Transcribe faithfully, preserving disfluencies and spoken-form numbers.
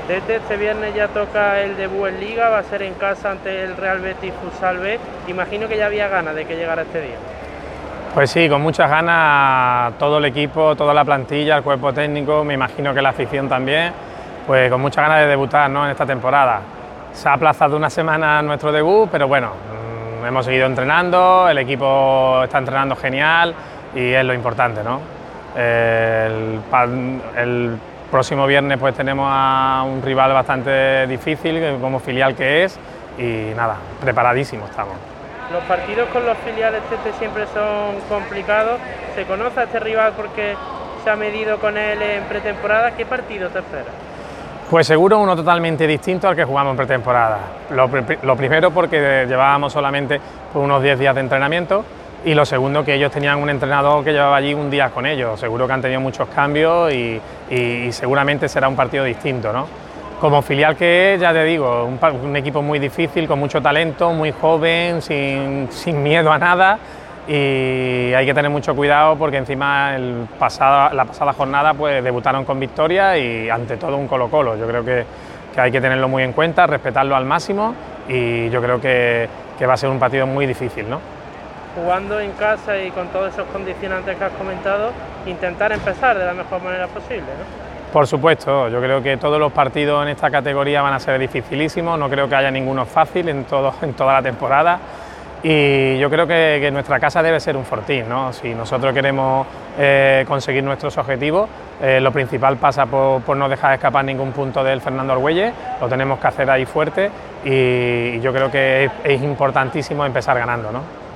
Desde este viernes ya toca el debut en Liga, va a ser en casa ante el Real Betis Futsal B. Imagino que ya había ganas de que llegara este día. Pues sí, con muchas ganas, todo el equipo, toda la plantilla, el cuerpo técnico, me imagino que la afición también, pues con muchas ganas de debutar, ¿no?, en esta temporada. Se ha aplazado una semana nuestro debut, pero bueno, mmm, hemos seguido entrenando, el equipo está entrenando genial y es lo importante, ¿no? El, el próximo viernes pues tenemos a un rival bastante difícil, como filial que es, y nada, preparadísimos estamos. Los partidos con los filiales Tete siempre son complicados. ¿Se conoce a este rival porque se ha medido con él en pretemporada? ¿Qué partido te esperas? Pues seguro uno totalmente distinto al que jugamos en pretemporada. Lo, lo primero porque llevábamos solamente unos diez días de entrenamiento, y lo segundo que ellos tenían un entrenador que llevaba allí un día con ellos. Seguro que han tenido muchos cambios y, y, y seguramente será un partido distinto, ¿no? Como filial que es, ya te digo, un, un equipo muy difícil, con mucho talento, muy joven, sin, sin miedo a nada, y hay que tener mucho cuidado porque encima el pasado, la pasada jornada pues debutaron con victoria y ante todo un Colo-Colo. Yo creo que, que hay que tenerlo muy en cuenta, respetarlo al máximo, y yo creo que, que va a ser un partido muy difícil, ¿no? Jugando en casa y con todos esos condicionantes que has comentado, intentar empezar de la mejor manera posible, ¿no? Por supuesto, yo creo que todos los partidos en esta categoría van a ser dificilísimos, no creo que haya ninguno fácil en, todo, en toda la temporada, y yo creo que, que nuestra casa debe ser un fortín, ¿no? Si nosotros queremos eh, conseguir nuestros objetivos, eh, lo principal pasa por, por no dejar escapar ningún punto del Fernando Argüelles, lo tenemos que hacer ahí fuerte, y, y yo creo que es, es importantísimo empezar ganando, ¿no?